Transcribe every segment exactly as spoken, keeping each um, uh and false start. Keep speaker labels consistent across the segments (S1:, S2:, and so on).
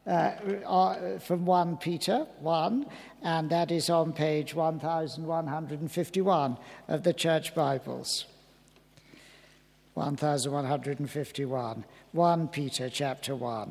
S1: uh, from First Peter one, and that is on page one thousand one hundred fifty-one of the Church Bibles. one thousand one hundred fifty-one, First Peter chapter one.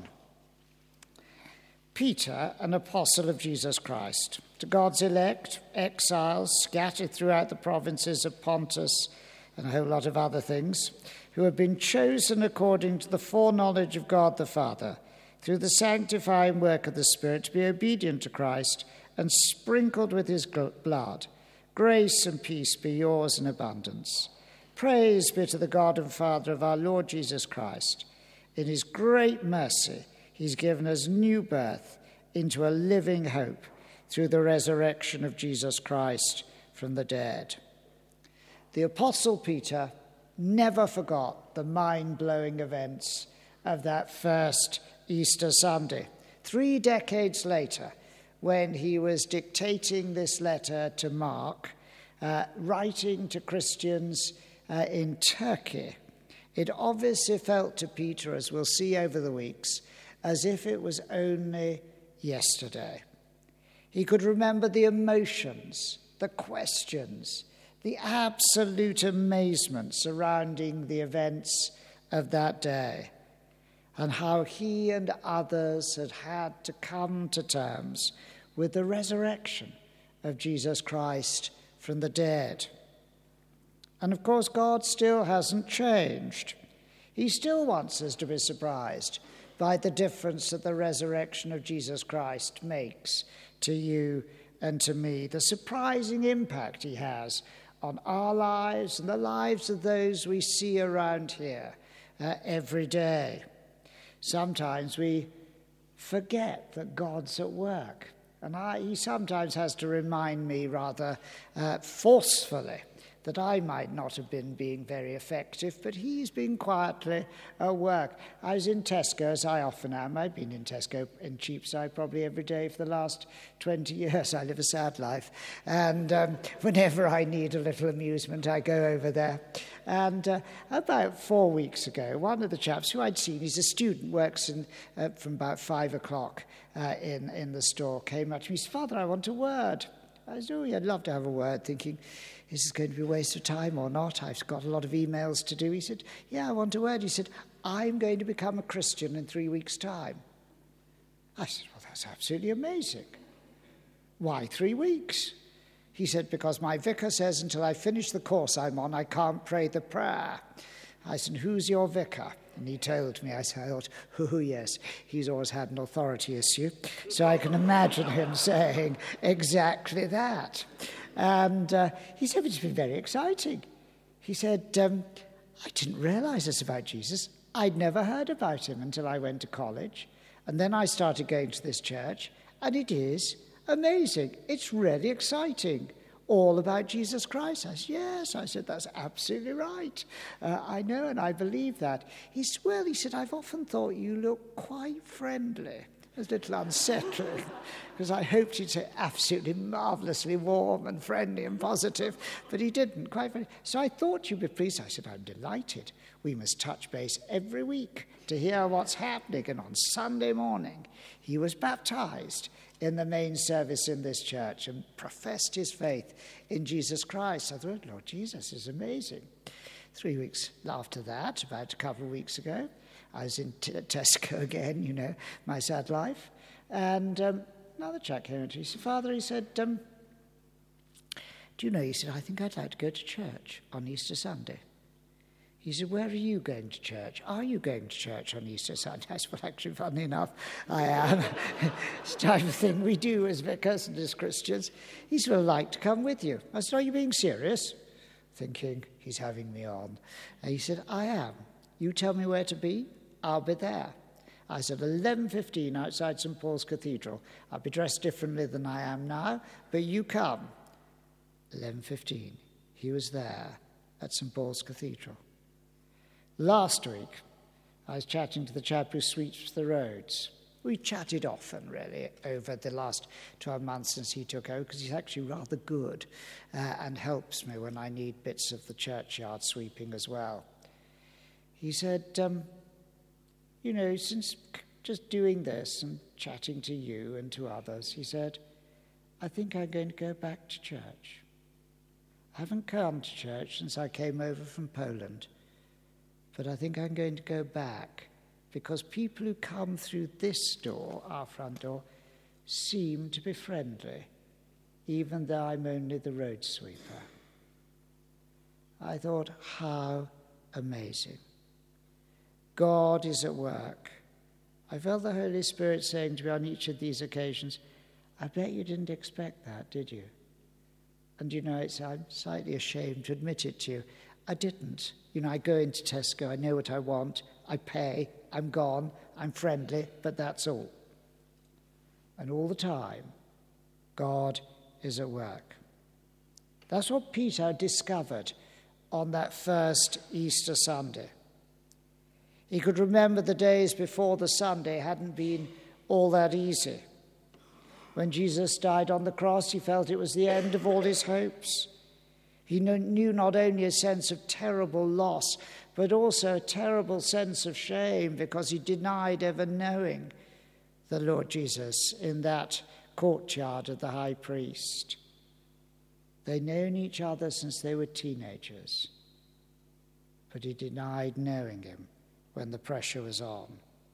S1: Peter, an apostle of Jesus Christ, to God's elect, exiles scattered throughout the provinces of Pontus and a whole lot of other things, who have been chosen according to the foreknowledge of God the Father, through the sanctifying work of the Spirit, to be obedient to Christ and sprinkled with his blood. Grace and peace be yours in abundance. Praise be to the God and Father of our Lord Jesus Christ. In his great mercy, he's given us new birth into a living hope through the resurrection of Jesus Christ from the dead. The Apostle Peter never forgot the mind-blowing events of that first Easter Sunday. Three decades later, when he was dictating this letter to Mark, uh, writing to Christians uh, in Turkey, it obviously felt to Peter, as we'll see over the weeks, as if it was only yesterday. He could remember the emotions, the questions, the absolute amazement surrounding the events of that day, and how he and others had had to come to terms with the resurrection of Jesus Christ from the dead. And of course, God still hasn't changed. He still wants us to be surprised by the difference that the resurrection of Jesus Christ makes to you and to me, the surprising impact he has on our lives and the lives of those we see around here uh, every day. Sometimes we forget that God's at work, and I, he sometimes has to remind me rather uh, forcefully that I might not have been being very effective, but he's been quietly at work. I was in Tesco, as I often am. I've been in Tesco in Cheapside probably every day for the last twenty years. I live a sad life. And um, whenever I need a little amusement, I go over there. And uh, about four weeks ago, one of the chaps who I'd seen, he's a student, works in, uh, from about five o'clock uh, in, in the store, came up to me. He said, "Father, I want a word." I said, "Oh, yeah, I'd love to have a word," thinking, is this going to be a waste of time or not? I've got a lot of emails to do. He said, "Yeah, I want a word." He said, "I'm going to become a Christian in three weeks' time." I said, "Well, that's absolutely amazing. Why three weeks?" He said, "Because my vicar says until I finish the course I'm on, I can't pray the prayer." I said, "Who's your vicar?" And he told me. I thought, oh, yes, he's always had an authority issue. So I can imagine him saying exactly that. And uh, he said, "It's been very exciting." He said, um, "I didn't realize this about Jesus. I'd never heard about him until I went to college. And then I started going to this church, and it is amazing. It's really exciting. All about Jesus Christ." I said, "Yes." I said, "That's absolutely right. Uh, I know, and I believe that." He said, "Well," he said, "I've often thought you look quite friendly." It was a little unsettling, because I hoped he'd say absolutely marvellously warm and friendly and positive, but he didn't, quite friendly. "So I thought you'd be pleased." I said, "I'm delighted. We must touch base every week to hear what's happening." And on Sunday morning, he was baptized in the main service in this church and professed his faith in Jesus Christ. I thought, Lord Jesus is amazing. Three weeks after that, about a couple of weeks ago, I was in T- Tesco again, you know, my sad life. And um, another chap came in to me. He said, "Father," he said, um, "do you know," he said, "I think I'd like to go to church on Easter Sunday." He said, "Where are you going to church? Are you going to church on Easter Sunday?" I said, "Well, actually, funnily enough, I am." It's the type of thing we do as vicars and as Christians. He said, "Well, I'd like to come with you." I said, "Are you being serious?" Thinking he's having me on. And he said, "I am. You tell me where to be, I'll be there." I said, eleven fifteen outside Saint Paul's Cathedral. I'll be dressed differently than I am now, but you come. eleven fifteen. He was there at Saint Paul's Cathedral. Last week, I was chatting to the chap who sweeps the roads. We chatted often, really, over the last twelve months since he took over, because he's actually rather good uh, and helps me when I need bits of the churchyard sweeping as well. He said, um, you know, since just doing this and chatting to you and to others, he said, I think I'm going to go back to church. I haven't come to church since I came over from Poland, but I think I'm going to go back because people who come through this door, our front door, seem to be friendly, even though I'm only the road sweeper. I thought, how amazing. God is at work. I felt the Holy Spirit saying to me on each of these occasions, I bet you didn't expect that, did you? And you know, it's, I'm slightly ashamed to admit it to you. I didn't. You know, I go into Tesco, I know what I want, I pay, I'm gone, I'm friendly, but that's all. And all the time, God is at work. That's what Peter discovered on that first Easter Sunday. He could remember the days before the Sunday hadn't been all that easy. When Jesus died on the cross, he felt it was the end of all his hopes. He knew not only a sense of terrible loss, but also a terrible sense of shame because he denied ever knowing the Lord Jesus in that courtyard of the high priest. They'd known each other since they were teenagers, but he denied knowing him when the pressure was on.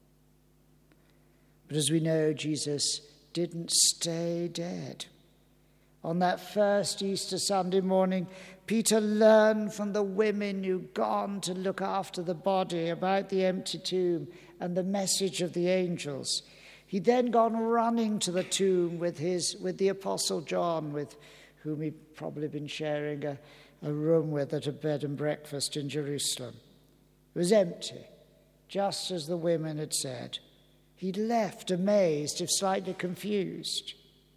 S1: But as we know, Jesus didn't stay dead. On that first Easter Sunday morning, Peter learned from the women who'd gone to look after the body about the empty tomb and the message of the angels. He'd then gone running to the tomb with his with the Apostle John, with whom he'd probably been sharing a, a room with at a bed and breakfast in Jerusalem. It was empty, just as the women had said. He'd left amazed, if slightly confused.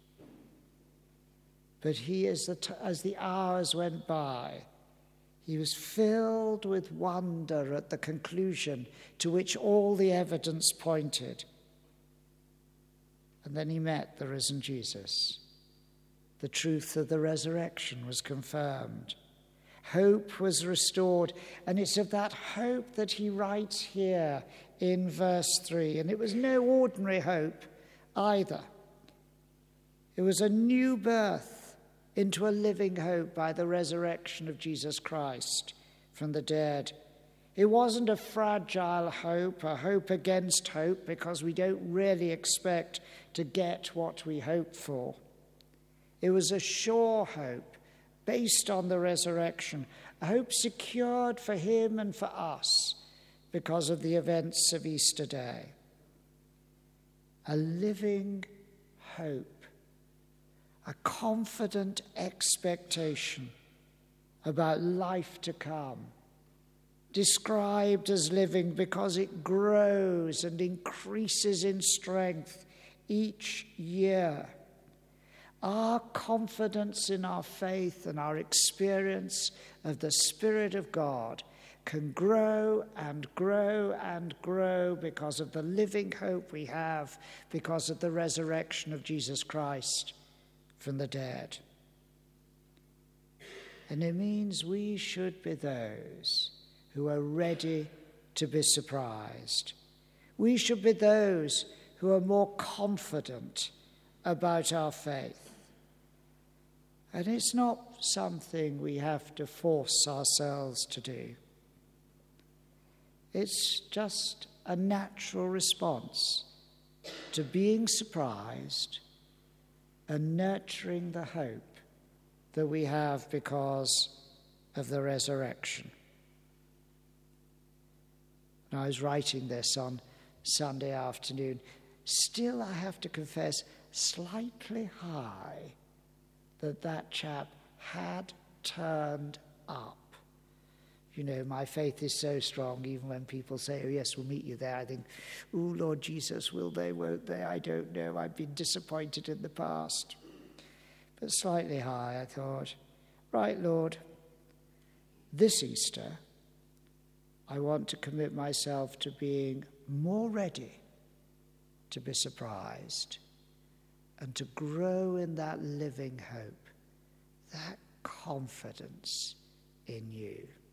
S1: But he, as the, t- as the hours went by, he was filled with wonder at the conclusion to which all the evidence pointed. And then he met the risen Jesus. The truth of the resurrection was confirmed. Hope was restored, and it's of that hope that he writes here in verse three. And it was no ordinary hope either. It was a new birth into a living hope by the resurrection of Jesus Christ from the dead. It wasn't a fragile hope, a hope against hope, because we don't really expect to get what we hope for. It was a sure hope based on the resurrection, a hope secured for him and for us because of the events of Easter Day. A living hope, a confident expectation about life to come, described as living because it grows and increases in strength each year. Our confidence in our faith and our experience of the Spirit of God can grow and grow and grow because of the living hope we have, because of the resurrection of Jesus Christ from the dead. And it means we should be those who are ready to be surprised. We should be those who are more confident about our faith. And it's not something we have to force ourselves to do. It's just a natural response to being surprised and nurturing the hope that we have because of the resurrection. And I was writing this on Sunday afternoon. Still, I have to confess, slightly high that that chap had turned up. You know, my faith is so strong, even when people say, oh, yes, we'll meet you there. I think, oh, Lord Jesus, will they, won't they? I don't know. I've been disappointed in the past. But slightly high, I thought, right, Lord, this Easter, I want to commit myself to being more ready to be surprised and to grow in that living hope, that confidence in you.